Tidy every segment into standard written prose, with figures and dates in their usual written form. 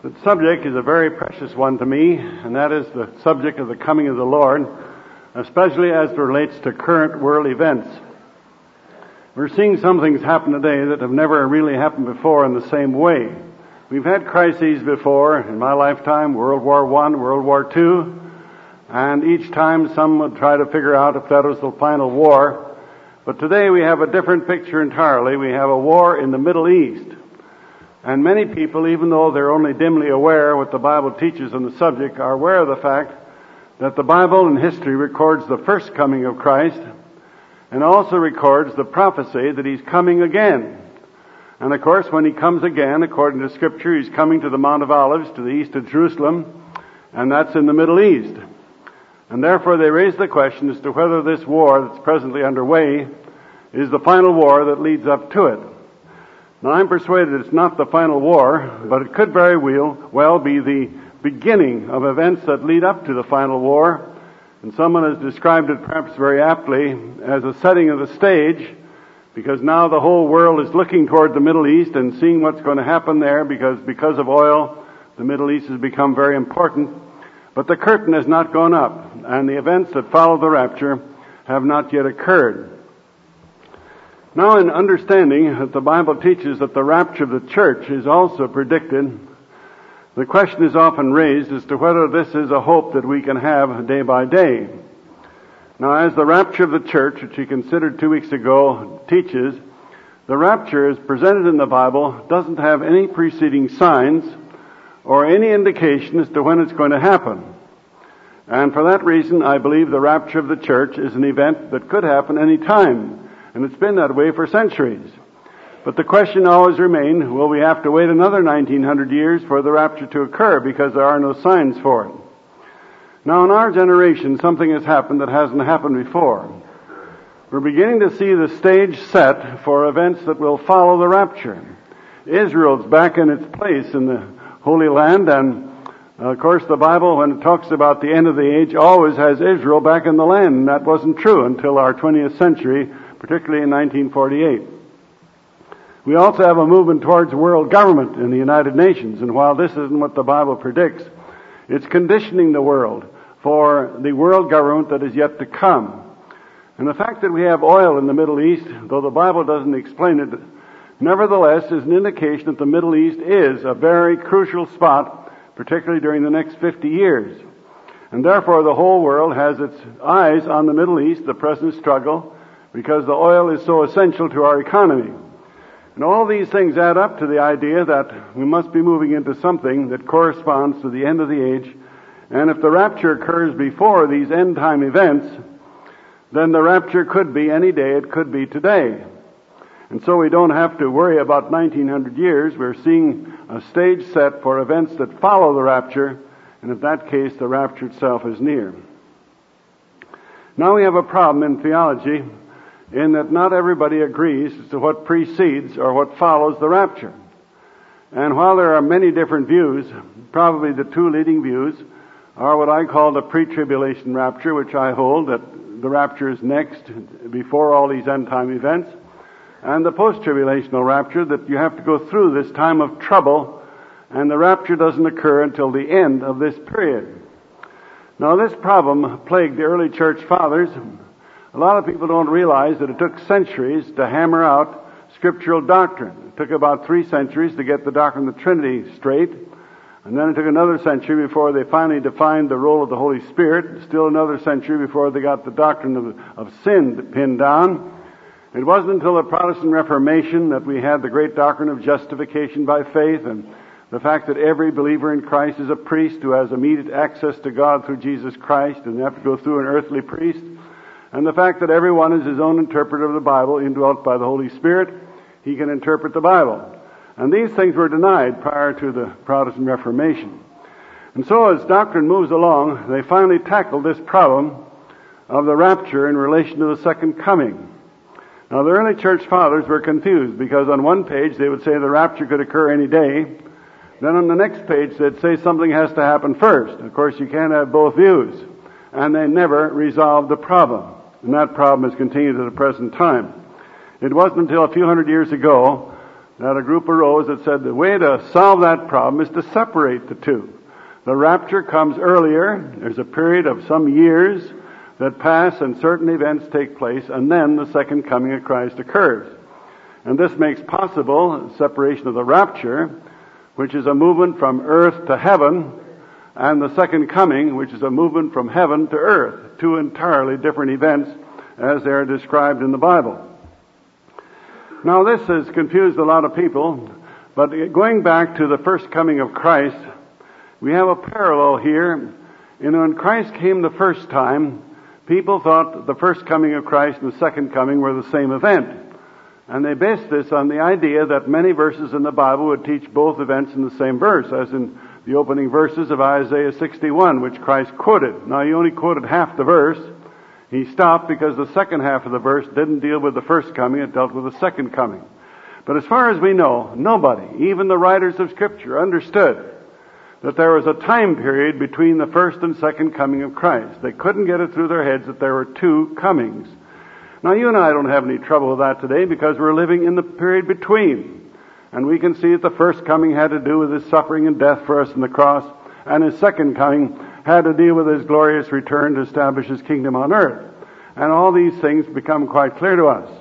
The subject is a very precious one to me, and that is the subject of the coming of the Lord, especially as it relates to current world events. We're seeing some things happen today that have never really happened before in the same way. We've had crises before in my lifetime, World War I, World War II, and each time some would try to figure out if that was the final war. But today we have a different picture entirely. We have a war in the Middle East. And many people, even though they're only dimly aware what the Bible teaches on the subject, are aware of the fact that the Bible and history records the first coming of Christ and also records the prophecy that He's coming again. And of course, when He comes again, according to Scripture, He's coming to the Mount of Olives, to the east of Jerusalem, and that's in the Middle East. And therefore they raise the question as to whether this war that's presently underway is the final war that leads up to it. Now, I'm persuaded it's not the final war, but it could very well be the beginning of events that lead up to the final war. And someone has described it perhaps very aptly as a setting of the stage, because now the whole world is looking toward the Middle East and seeing what's going to happen there, because of oil, the Middle East has become very important. But the curtain has not gone up, and the events that follow the rapture have not yet occurred. Now, in understanding that the Bible teaches that the rapture of the church is also predicted, the question is often raised as to whether this is a hope that we can have day by day. Now, as the rapture of the church, which we considered 2 weeks ago, teaches, the rapture as presented in the Bible doesn't have any preceding signs or any indication as to when it's going to happen. And for that reason, I believe the rapture of the church is an event that could happen any time. And it's been that way for centuries. But the question always remained, will we have to wait another 1900 years for the rapture to occur because there are no signs for it? Now, in our generation, something has happened that hasn't happened before. We're beginning to see the stage set for events that will follow the rapture. Israel's back in its place in the Holy Land, and of course the Bible, when it talks about the end of the age, always has Israel back in the land, and that wasn't true until our 20th century, particularly in 1948. We also have a movement towards world government in the United Nations, and while this isn't what the Bible predicts, it's conditioning the world for the world government that is yet to come. And the fact that we have oil in the Middle East, though the Bible doesn't explain it, nevertheless is an indication that the Middle East is a very crucial spot, particularly during the next 50 years. And therefore the whole world has its eyes on the Middle East, the present struggle, because the oil is so essential to our economy. And all these things add up to the idea that we must be moving into something that corresponds to the end of the age. And if the rapture occurs before these end-time events, then the rapture could be any day, it could be today. And so we don't have to worry about 1900 years. We're seeing a stage set for events that follow the rapture, and in that case, the rapture itself is near. Now we have a problem in theology, in that not everybody agrees as to what precedes or what follows the rapture. And while there are many different views, probably the two leading views are what I call the pre-tribulation rapture, which I hold that the rapture is next, before all these end-time events, and the post-tribulational rapture, that you have to go through this time of trouble, and the rapture doesn't occur until the end of this period. Now, this problem plagued the early church fathers. A lot of people don't realize that it took centuries to hammer out scriptural doctrine. It took about 3 centuries to get the doctrine of the Trinity straight, and then it took another century before they finally defined the role of the Holy Spirit, still another century before they got the doctrine of sin pinned down. It wasn't until the Protestant Reformation that we had the great doctrine of justification by faith, and the fact that every believer in Christ is a priest who has immediate access to God through Jesus Christ, and they have to go through an earthly priest. And the fact that everyone is his own interpreter of the Bible, indwelt by the Holy Spirit, he can interpret the Bible. And these things were denied prior to the Protestant Reformation. And so as doctrine moves along, they finally tackled this problem of the rapture in relation to the second coming. Now, the early church fathers were confused, because on one page they would say the rapture could occur any day. Then on the next page they'd say something has to happen first. Of course, you can't have both views. And they never resolved the problem. And that problem has continued to the present time. It wasn't until a few hundred years ago that a group arose that said the way to solve that problem is to separate the two. The rapture comes earlier. There's a period of some years that pass and certain events take place, and then the second coming of Christ occurs. And this makes possible separation of the rapture, which is a movement from earth to heaven, and the second coming, which is a movement from heaven to earth. Two entirely different events as they are described in the Bible. Now this has confused a lot of people, but going back to the first coming of Christ, we have a parallel here. When Christ came the first time, people thought the first coming of Christ and the second coming were the same event. And they based this on the idea that many verses in the Bible would teach both events in the same verse, as in the opening verses of Isaiah 61, which Christ quoted. Now, he only quoted half the verse. He stopped because the second half of the verse didn't deal with the first coming, it dealt with the second coming. But as far as we know, nobody, even the writers of Scripture, understood that there was a time period between the first and second coming of Christ. They couldn't get it through their heads that there were two comings. Now, you and I don't have any trouble with that today because we're living in the period between. And we can see that the first coming had to do with His suffering and death for us on the cross, and His second coming had to deal with His glorious return to establish His kingdom on earth. And all these things become quite clear to us.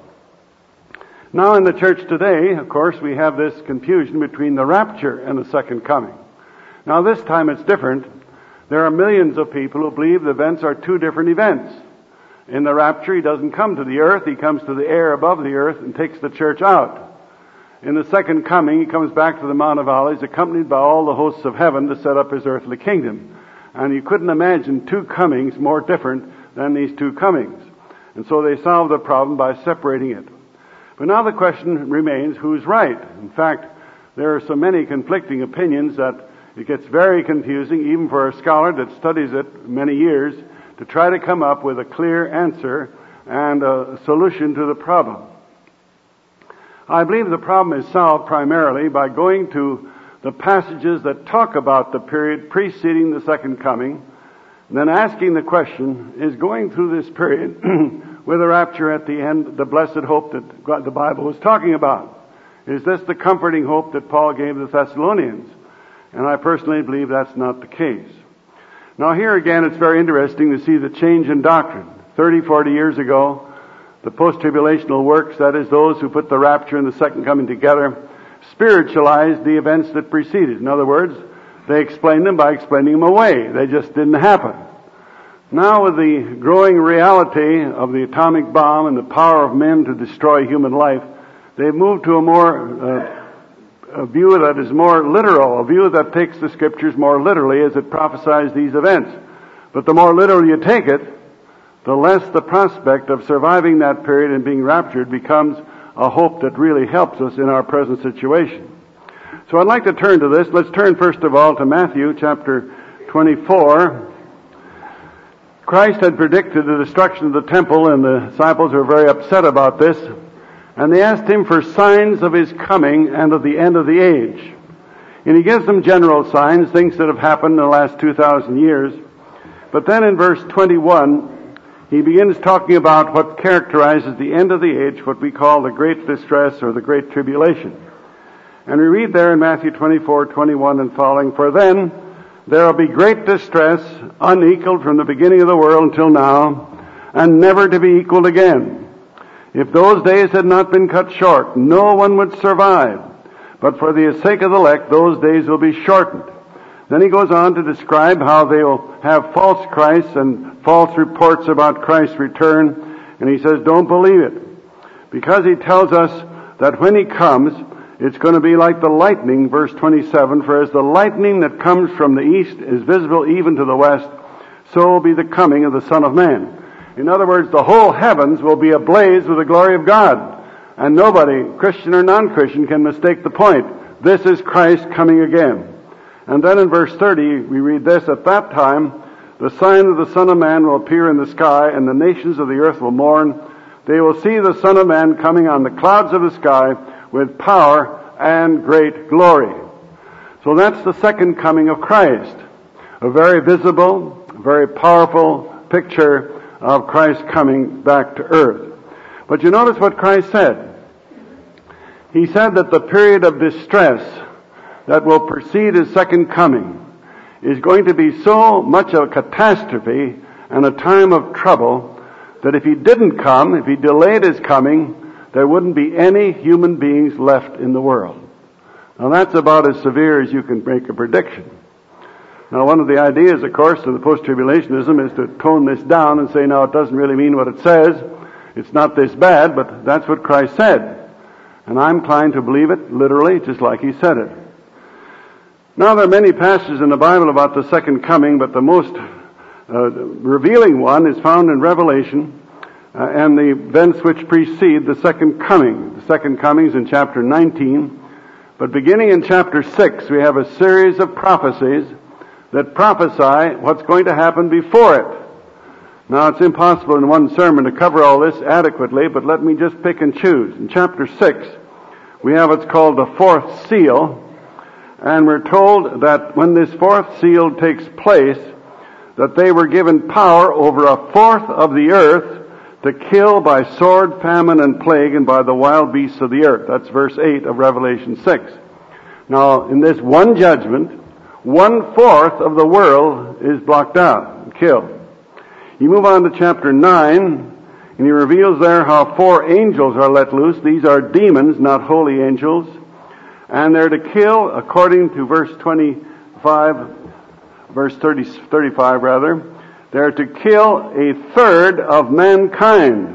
Now in the church today, of course, we have this confusion between the rapture and the second coming. Now this time it's different. There are millions of people who believe the events are two different events. In the rapture, He doesn't come to the earth, He comes to the air above the earth and takes the church out. In the second coming, He comes back to the Mount of Olives, accompanied by all the hosts of heaven to set up His earthly kingdom. And you couldn't imagine two comings more different than these two comings. And so they solved the problem by separating it. But now the question remains, who's right? In fact, there are so many conflicting opinions that it gets very confusing, even for a scholar that studies it many years, to try to come up with a clear answer and a solution to the problem. I believe the problem is solved primarily by going to the passages that talk about the period preceding the second coming, and then asking the question, is going through this period with the rapture at the end the blessed hope that the Bible was talking about? Is this the comforting hope that Paul gave the Thessalonians? And I personally believe that's not the case. Now here again, it's very interesting to see the change in doctrine. 30, 40 years ago, the post-tribulational works, that is those who put the rapture and the second coming together, spiritualized the events that preceded. In other words, they explained them by explaining them away. They just didn't happen. Now with the growing reality of the atomic bomb and the power of men to destroy human life, they've moved to a view that is more literal, a view that takes the Scriptures more literally as it prophesies these events. But the more literal you take it, the less the prospect of surviving that period and being raptured becomes a hope that really helps us in our present situation. So I'd like to turn to this. Let's turn first of all to Matthew chapter 24. Christ had predicted the destruction of the temple, and the disciples were very upset about this. And they asked Him for signs of His coming and of the end of the age. And He gives them general signs, things that have happened in the last 2,000 years. But then in verse 21, He begins talking about what characterizes the end of the age, what we call the great distress or the great tribulation. And we read there in Matthew 24:21 and following, "For then there will be great distress, unequaled from the beginning of the world until now, and never to be equaled again. If those days had not been cut short, no one would survive. But for the sake of the elect, those days will be shortened." Then he goes on to describe how they will have false Christs and false reports about Christ's return. And he says, don't believe it. Because he tells us that when He comes, it's going to be like the lightning, verse 27, "For as the lightning that comes from the east is visible even to the west, so will be the coming of the Son of Man." In other words, the whole heavens will be ablaze with the glory of God. And nobody, Christian or non-Christian, can mistake the point. This is Christ coming again. And then in verse 30, we read this, "At that time, the sign of the Son of Man will appear in the sky, and the nations of the earth will mourn. They will see the Son of Man coming on the clouds of the sky with power and great glory." So that's the second coming of Christ. A very visible, very powerful picture of Christ coming back to earth. But you notice what Christ said. He said that the period of distress that will precede his second coming is going to be so much of a catastrophe and a time of trouble that if he didn't come, if he delayed his coming, there wouldn't be any human beings left in the world. Now that's about as severe as you can make a prediction. Now one of the ideas, of course, of the post-tribulationism is to tone this down and say, no, it doesn't really mean what it says. It's not this bad, but that's what Christ said. And I'm inclined to believe it literally, just like he said it. Now there are many passages in the Bible about the second coming, but the most revealing one is found in Revelation and the events which precede the second coming. The second coming is in chapter 19, but beginning in chapter 6 we have a series of prophecies that prophesy what's going to happen before it. Now it's impossible in one sermon to cover all this adequately, but let me just pick and choose. In chapter 6 we have what's called the fourth seal, and we're told that when this fourth seal takes place, that they were given power over a fourth of the earth to kill by sword, famine, and plague, and by the wild beasts of the earth. That's verse 8 of Revelation 6. Now, in this one judgment, 1/4 of the world is blocked out and killed. You move on to chapter 9, and he reveals there how 4 angels are let loose. These are demons, not holy angels. And they're to kill, according to verse 35 rather, they're to kill 1/3 of mankind.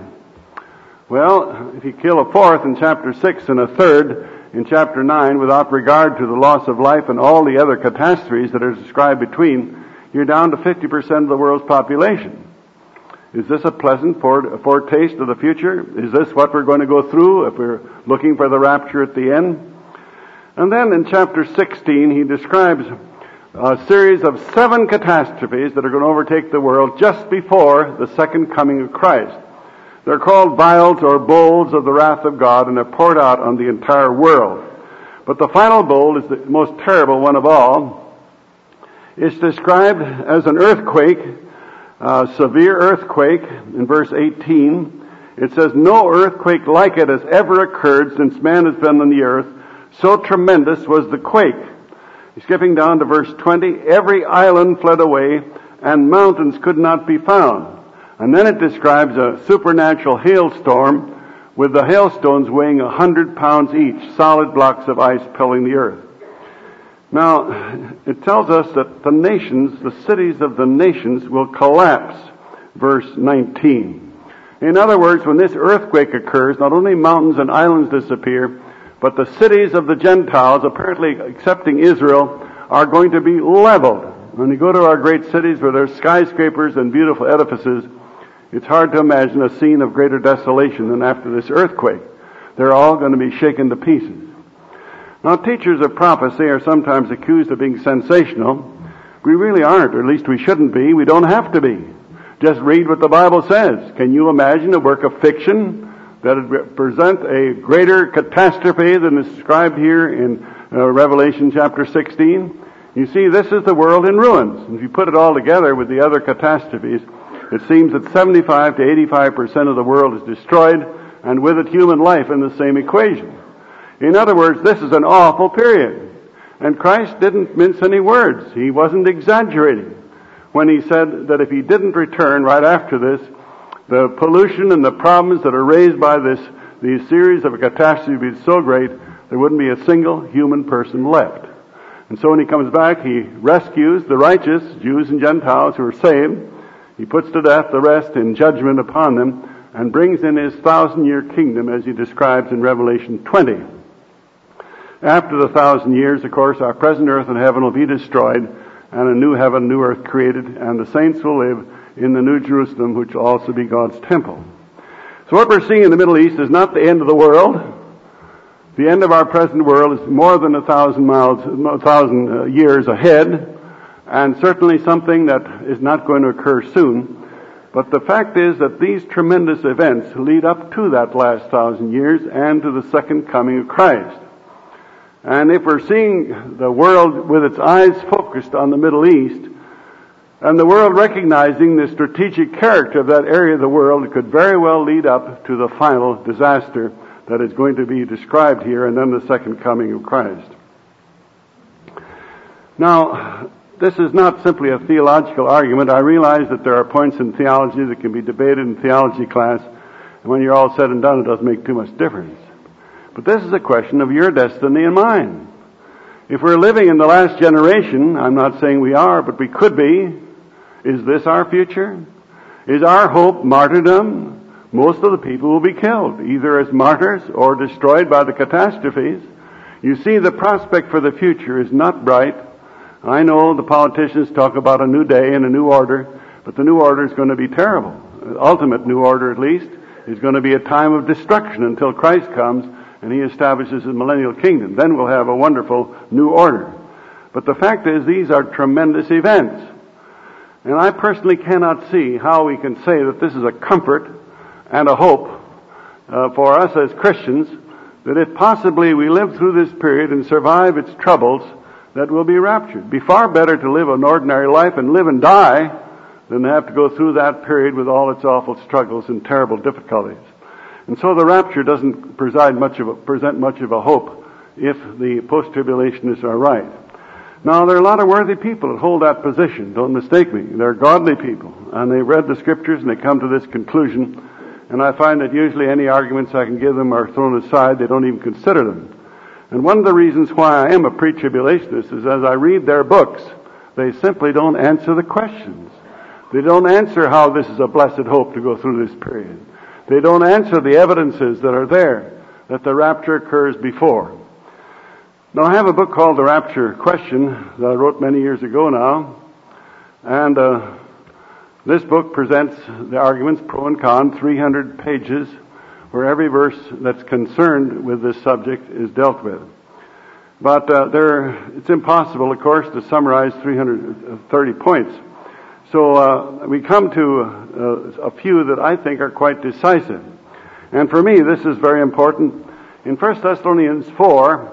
Well, if you kill 1/4 in chapter 6 and 1/3 in chapter 9, without regard to the loss of life and all the other catastrophes that are described between, you're down to 50% of the world's population. Is this a pleasant foretaste of the future? Is this what we're going to go through if we're looking for the rapture at the end? And then in chapter 16, he describes a series of 7 catastrophes that are going to overtake the world just before the second coming of Christ. They're called vials or bowls of the wrath of God, and they're poured out on the entire world. But the final bowl is the most terrible one of all. It's described as an earthquake, a severe earthquake. In verse 18, it says, "No earthquake like it has ever occurred since man has been on the earth. So tremendous was the quake." Skipping down to verse 20, "Every island fled away, and mountains could not be found." And then it describes a supernatural hailstorm with the hailstones weighing 100 pounds each, solid blocks of ice pelting the earth. Now, it tells us that the nations, the cities of the nations, will collapse. Verse 19. In other words, when this earthquake occurs, not only mountains and islands disappear, but the cities of the Gentiles, apparently excepting Israel, are going to be leveled. When you go to our great cities where there's skyscrapers and beautiful edifices, it's hard to imagine a scene of greater desolation than after this earthquake. They're all going to be shaken to pieces. Now, teachers of prophecy are sometimes accused of being sensational. We really aren't, or at least we shouldn't be. We don't have to be. Just read what the Bible says. Can you imagine a work of fiction that would present a greater catastrophe than is described here in Revelation chapter 16? You see, this is the world in ruins. If you put it all together with the other catastrophes, it seems that 75 to 85% of the world is destroyed, and with it human life in the same equation. In other words, this is an awful period. And Christ didn't mince any words. He wasn't exaggerating when he said that if he didn't return right after this, the pollution and the problems that are raised by these series of catastrophes would be so great, there wouldn't be a single human person left. And so when he comes back, he rescues the righteous, Jews and Gentiles who are saved. He puts to death the rest in judgment upon them, and brings in his 1,000-year kingdom as he describes in Revelation 20. After the 1,000 years, of course, our present earth and heaven will be destroyed, and a new heaven, new earth created, and the saints will live in the New Jerusalem, which will also be God's temple. So what we're seeing in the Middle East is not the end of the world. The end of our present world is more than 1,000 years ahead, and certainly something that is not going to occur soon. But the fact is that these tremendous events lead up to that last 1,000 years and to the second coming of Christ. And if we're seeing the world with its eyes focused on the Middle East, and the world recognizing the strategic character of that area of the world, it could very well lead up to the final disaster that is going to be described here, and then the second coming of Christ. Now, this is not simply a theological argument. I realize that there are points in theology that can be debated in theology class, and when you're all said and done, it doesn't make too much difference. But this is a question of your destiny and mine. If we're living in the last generation, I'm not saying we are, but we could be, is this our future? Is our hope martyrdom? Most of the people will be killed, either as martyrs or destroyed by the catastrophes. You see, the prospect for the future is not bright. I know the politicians talk about a new day and a new order, but the new order is going to be terrible. The ultimate new order, at least, is going to be a time of destruction until Christ comes and He establishes His millennial kingdom. Then we'll have a wonderful new order. But the fact is, these are tremendous events. And I personally cannot see how we can say that this is a comfort and a hope for us as Christians, that if possibly we live through this period and survive its troubles, that we'll be raptured. It'd be far better to live an ordinary life and live and die than to have to go through that period with all its awful struggles and terrible difficulties. And so the rapture doesn't present much of a hope if the post-tribulationists are right. Now, there are a lot of worthy people that hold that position. Don't mistake me. They're godly people, and they've read the Scriptures and they come to this conclusion. And I find that usually any arguments I can give them are thrown aside. They don't even consider them. And one of the reasons why I am a pre-tribulationist is as I read their books, they simply don't answer the questions. They don't answer how this is a blessed hope to go through this period. They don't answer the evidences that are there that the rapture occurs before. Now, I have a book called The Rapture Question that I wrote many years ago now, and this book presents the arguments pro and con, 300 pages, where every verse that's concerned with this subject is dealt with. But it's impossible, of course, to summarize 330 points. So we come to a few that I think are quite decisive. And for me, this is very important. In 1 Thessalonians 4,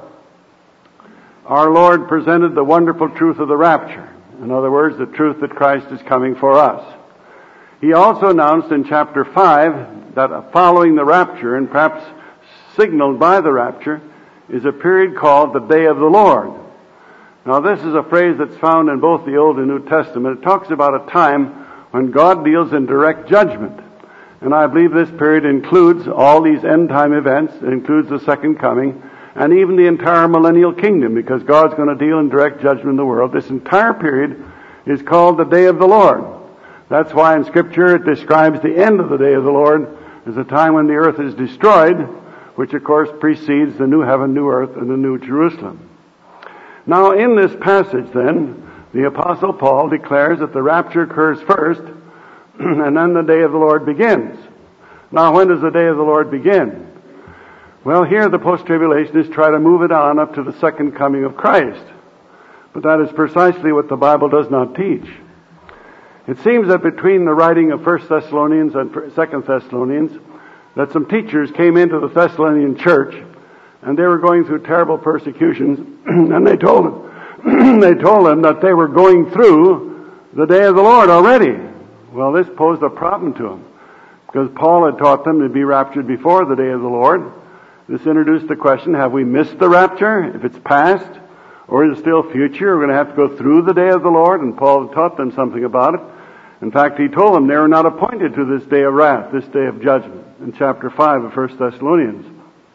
our Lord presented the wonderful truth of the rapture. In other words, the truth that Christ is coming for us. He also announced in chapter 5 that following the rapture, and perhaps signaled by the rapture, is a period called the Day of the Lord. Now, this is a phrase that's found in both the Old and New Testament. It talks about a time when God deals in direct judgment. And I believe this period includes all these end-time events. It includes the second coming, and even the entire millennial kingdom, because God's going to deal in direct judgment in the world. This entire period is called the Day of the Lord. That's why in Scripture it describes the end of the Day of the Lord as a time when the earth is destroyed, which of course precedes the new heaven, new earth, and the new Jerusalem. Now, in this passage then, the Apostle Paul declares that the rapture occurs first, and then the Day of the Lord begins. Now, when does the Day of the Lord begin? Well, here the post-tribulationists try to move it on up to the second coming of Christ. But that is precisely what the Bible does not teach. It seems that between the writing of 1 Thessalonians and 2 Thessalonians, that some teachers came into the Thessalonian church, and they were going through terrible persecutions, and they told them that they were going through the Day of the Lord already. Well, this posed a problem to them, because Paul had taught them to be raptured before the Day of the Lord. This introduced the question, have we missed the rapture, if it's past, or is it still future? We're going to have to go through the Day of the Lord, and Paul had taught them something about it. In fact, he told them they were not appointed to this day of wrath, this day of judgment, in chapter 5 of 1 Thessalonians.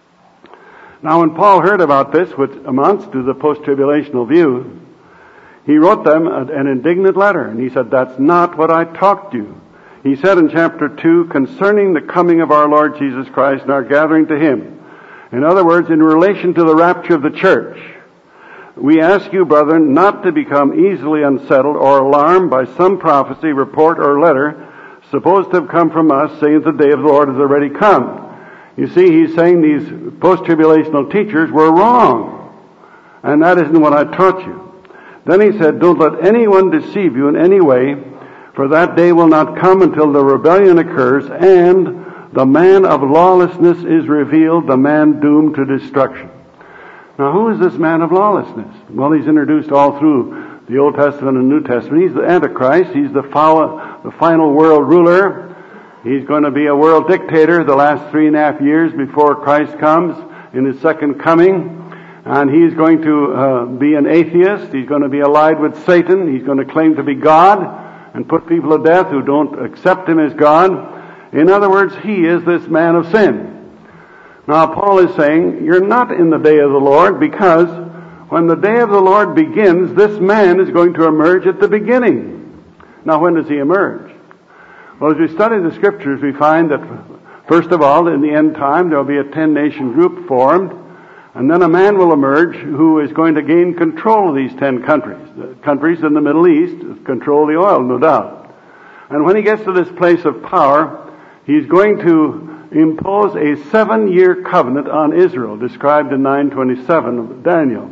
Now, when Paul heard about this, which amounts to the post-tribulational view, he wrote them an indignant letter, and he said, that's not what I taught you. He said in chapter 2, concerning the coming of our Lord Jesus Christ and our gathering to Him. In other words, in relation to the rapture of the church, we ask you, brethren, not to become easily unsettled or alarmed by some prophecy, report, or letter supposed to have come from us, saying that the day of the Lord has already come. You see, he's saying these post-tribulational teachers were wrong. And that isn't what I taught you. Then he said, don't let anyone deceive you in any way, for that day will not come until the rebellion occurs and the man of lawlessness is revealed, the man doomed to destruction. Now, who is this man of lawlessness? Well, he's introduced all through the Old Testament and New Testament. He's the Antichrist. He's the final world ruler. He's going to be a world dictator the last 3.5 years before Christ comes in His second coming. And He's going to be an atheist. He's going to be allied with Satan. He's going to claim to be God and put people to death who don't accept Him as God. In other words, he is this man of sin. Now, Paul is saying, you're not in the day of the Lord, because when the day of the Lord begins, this man is going to emerge at the beginning. Now, when does he emerge? Well, as we study the Scriptures, we find that, first of all, in the end time, there will be a 10-nation group formed, and then a man will emerge who is going to gain control of these 10 countries. The countries in the Middle East control the oil, no doubt. And when he gets to this place of power, he's going to impose a 7-year covenant on Israel, described in 9:27 of Daniel.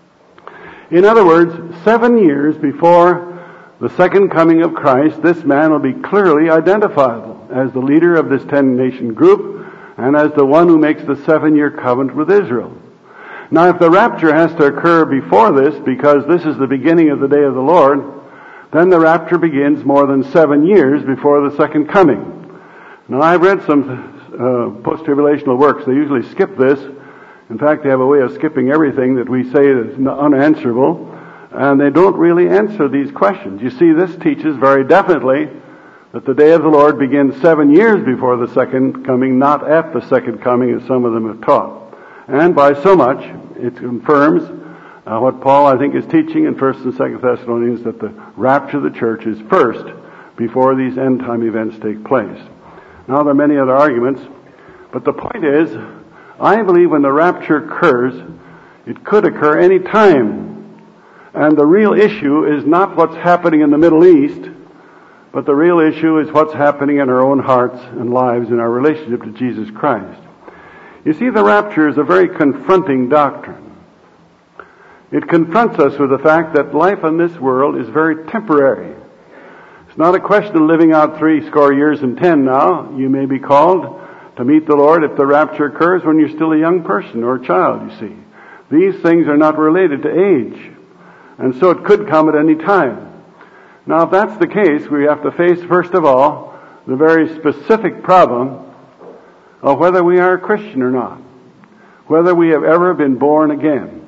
In other words, 7 years before the second coming of Christ, this man will be clearly identifiable as the leader of this 10-nation group and as the one who makes the 7-year covenant with Israel. Now, if the rapture has to occur before this, because this is the beginning of the day of the Lord, then the rapture begins more than 7 years before the second coming. Now, I've read some post-tribulational works. They usually skip this. In fact, they have a way of skipping everything that we say is unanswerable, and they don't really answer these questions. You see, this teaches very definitely that the day of the Lord begins 7 years before the second coming, not at the second coming, as some of them have taught. And by so much, it confirms what Paul, I think, is teaching in 1 and 2 Thessalonians, that the rapture of the church is first before these end-time events take place. Now, there are many other arguments, but the point is, I believe when the rapture occurs, it could occur any time. And the real issue is not what's happening in the Middle East, but the real issue is what's happening in our own hearts and lives in our relationship to Jesus Christ. You see, the rapture is a very confronting doctrine. It confronts us with the fact that life in this world is very temporary. It's not a question of living out 60 years and 10 now. You may be called to meet the Lord if the rapture occurs when you're still a young person or a child, you see. These things are not related to age. And so it could come at any time. Now, if that's the case, we have to face, first of all, the very specific problem of whether we are a Christian or not, whether we have ever been born again.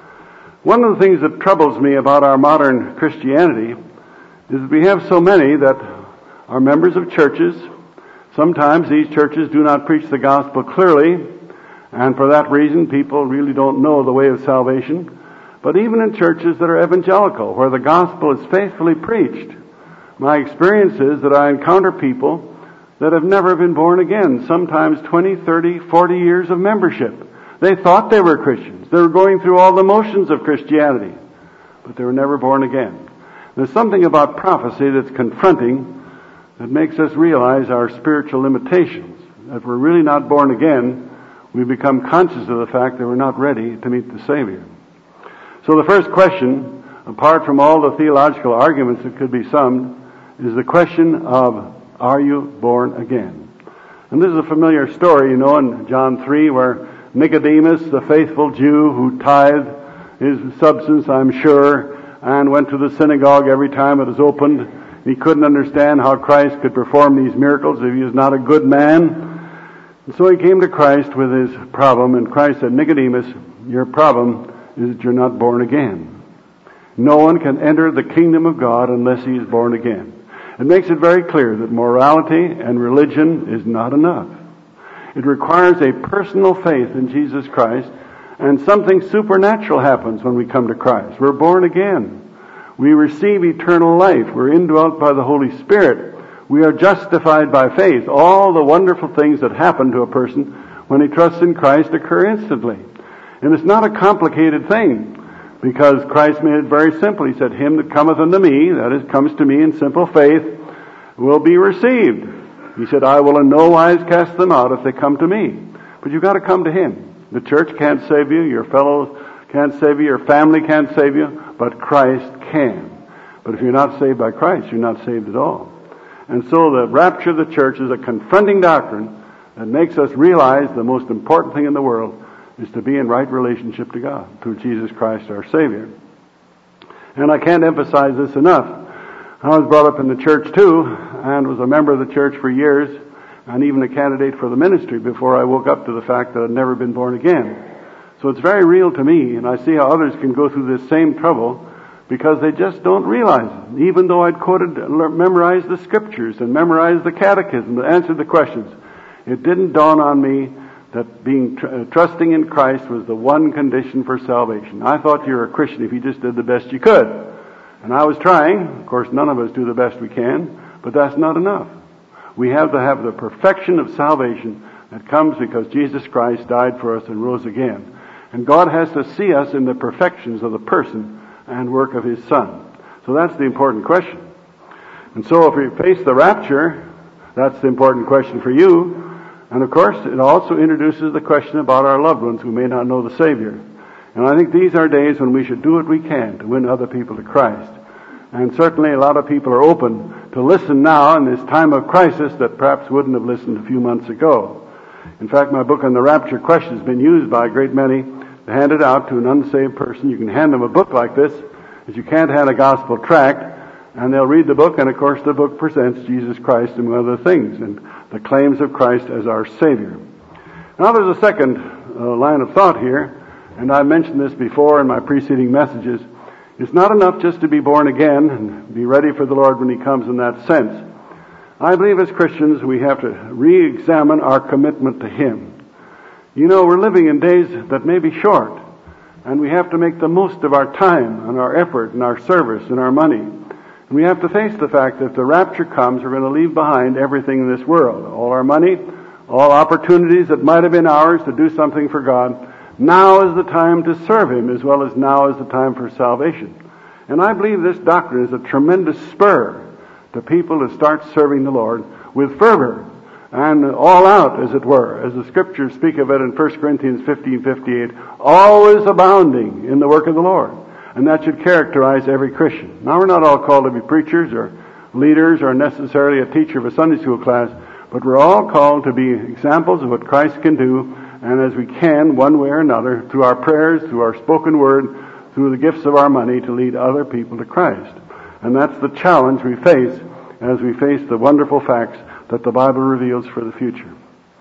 One of the things that troubles me about our modern Christianity is that we have so many that are members of churches. Sometimes these churches do not preach the gospel clearly, and for that reason people really don't know the way of salvation. But even in churches that are evangelical, where the gospel is faithfully preached, my experience is that I encounter people that have never been born again, sometimes 20, 30, 40 years of membership. They thought they were Christians. They were going through all the motions of Christianity, but they were never born again. There's something about prophecy that's confronting that makes us realize our spiritual limitations. If we're really not born again, we become conscious of the fact that we're not ready to meet the Savior. So the first question, apart from all the theological arguments that could be summed, is the question of, are you born again? And this is a familiar story, in John 3, where Nicodemus, the faithful Jew who tithed his substance, I'm sure, and went to the synagogue every time it was opened, he couldn't understand how Christ could perform these miracles if he was not a good man. And so he came to Christ with his problem, and Christ said, Nicodemus, your problem is that you're not born again. No one can enter the kingdom of God unless he is born again. It makes it very clear that morality and religion is not enough. It requires a personal faith in Jesus Christ, and something supernatural happens when we come to Christ. We're born again. We receive eternal life. We're indwelt by the Holy Spirit. We are justified by faith. All the wonderful things that happen to a person when he trusts in Christ occur instantly. And it's not a complicated thing, because Christ made it very simple. He said, him that cometh unto me, that is, comes to me in simple faith, will be received. He said, I will in no wise cast them out if they come to me. But you've got to come to him. The church can't save you, your fellows can't save you, your family can't save you, but Christ can. But if you're not saved by Christ, you're not saved at all. And so the rapture of the church is a confronting doctrine that makes us realize the most important thing in the world is to be in right relationship to God through Jesus Christ our Savior. And I can't emphasize this enough. I was brought up in the church too, and was a member of the church for years, and even a candidate for the ministry before I woke up to the fact that I'd never been born again. So it's very real to me, and I see how others can go through this same trouble because they just don't realize it. Even though I'd memorized the scriptures and memorized the catechism and answered the questions, it didn't dawn on me that trusting in Christ was the one condition for salvation. I thought you were a Christian if you just did the best you could. And I was trying. Of course, none of us do the best we can, but that's not enough. We have to have the perfection of salvation that comes because Jesus Christ died for us and rose again. And God has to see us in the perfections of the person and work of His Son. So that's the important question. And so if we face the rapture, that's the important question for you. And of course, it also introduces the question about our loved ones who may not know the Savior. And I think these are days when we should do what we can to win other people to Christ. And certainly a lot of people are open to listen now in this time of crisis that perhaps wouldn't have listened a few months ago. In fact, my book on the rapture question has been used by a great many to hand it out to an unsaved person. You can hand them a book like this, as you can't hand a gospel tract, and they'll read the book, and of course the book presents Jesus Christ and other things, and the claims of Christ as our Savior. Now there's a second line of thought here, and I mentioned this before in my preceding messages. It's not enough just to be born again and be ready for the Lord when He comes in that sense. I believe as Christians we have to re-examine our commitment to Him. You know, we're living in days that may be short, and we have to make the most of our time and our effort and our service and our money. And we have to face the fact that if the rapture comes, we're going to leave behind everything in this world. All our money, all opportunities that might have been ours to do something for God. Now is the time to serve Him as well as now is the time for salvation. And I believe this doctrine is a tremendous spur to people to start serving the Lord with fervor and all out, as it were, as the Scriptures speak of it in 1 Corinthians 15:58, always abounding in the work of the Lord. And that should characterize every Christian. Now, we're not all called to be preachers or leaders or necessarily a teacher of a Sunday school class, but we're all called to be examples of what Christ can do, and as we can, one way or another, through our prayers, through our spoken word, through the gifts of our money, to lead other people to Christ. And that's the challenge we face as we face the wonderful facts that the Bible reveals for the future.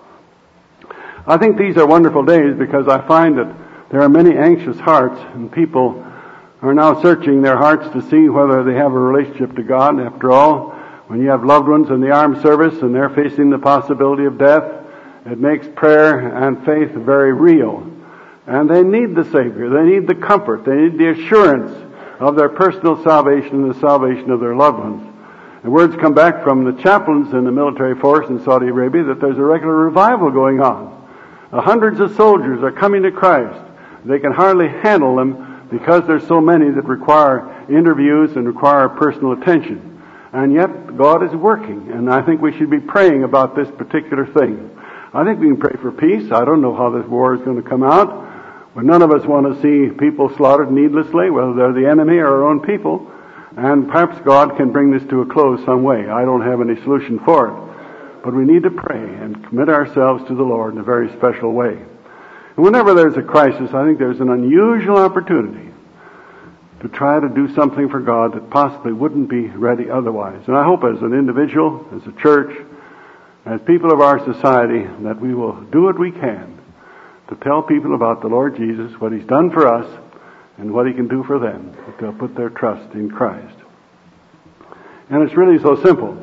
I think these are wonderful days because I find that there are many anxious hearts, and people are now searching their hearts to see whether they have a relationship to God. After all, when you have loved ones in the armed service and they're facing the possibility of death, it makes prayer and faith very real. And they need the Savior. They need the comfort. They need the assurance of their personal salvation and the salvation of their loved ones. And words come back from the chaplains in the military force in Saudi Arabia that there's a regular revival going on. Hundreds of soldiers are coming to Christ. They can hardly handle them because there's so many that require interviews and require personal attention. And yet, God is working, and I think we should be praying about this particular thing. I think we can pray for peace. I don't know how this war is going to come out, but none of us want to see people slaughtered needlessly, whether they're the enemy or our own people. And perhaps God can bring this to a close some way. I don't have any solution for it. But we need to pray and commit ourselves to the Lord in a very special way. And whenever there's a crisis, I think there's an unusual opportunity to try to do something for God that possibly wouldn't be ready otherwise. And I hope as an individual, as a church, as people of our society, that we will do what we can to tell people about the Lord Jesus, what He's done for us, and what He can do for them, that they'll put their trust in Christ. And it's really so simple.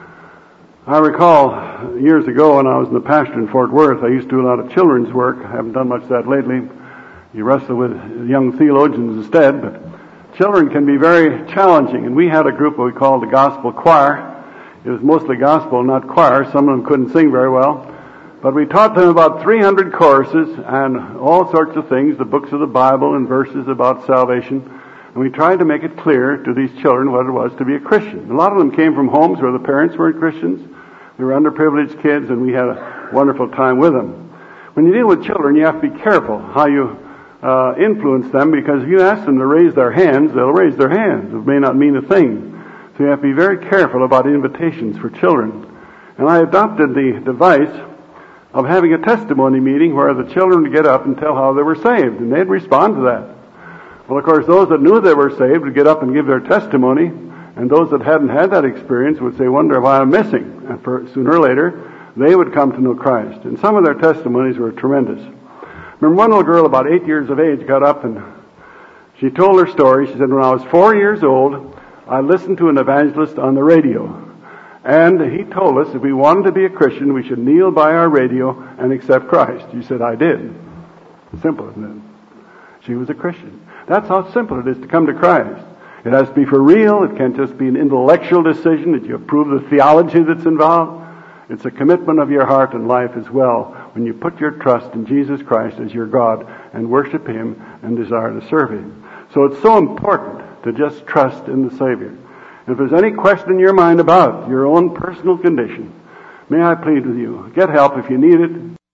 I recall years ago when I was in the pastor in Fort Worth, I used to do a lot of children's work. I haven't done much of that lately. You wrestle with young theologians instead, but children can be very challenging. And we had a group we called the Gospel Choir. It was mostly gospel, not choir. Some of them couldn't sing very well. But we taught them about 300 choruses and all sorts of things, the books of the Bible and verses about salvation. And we tried to make it clear to these children what it was to be a Christian. A lot of them came from homes where the parents weren't Christians. They were underprivileged kids, and we had a wonderful time with them. When you deal with children, you have to be careful how you influence them, because if you ask them to raise their hands, they'll raise their hands. It may not mean a thing. So you have to be very careful about invitations for children. And I adopted the device of having a testimony meeting where the children would get up and tell how they were saved, and they'd respond to that. Well, of course, those that knew they were saved would get up and give their testimony, And those that hadn't had that experience would say, wonder why I'm missing. And sooner or later, they would come to know Christ. And some of their testimonies were tremendous. Remember, one little girl about 8 years of age got up and she told her story. She said, when I was 4 years old, I listened to an evangelist on the radio. And he told us if we wanted to be a Christian, we should kneel by our radio and accept Christ. She said, I did. Simple, isn't it? She was a Christian. That's how simple it is to come to Christ. It has to be for real. It can't just be an intellectual decision that you approve the theology that's involved. It's a commitment of your heart and life as well when you put your trust in Jesus Christ as your God and worship Him and desire to serve Him. So it's so important to just trust in the Savior. If there's any question in your mind about your own personal condition, may I plead with you, get help if you need it.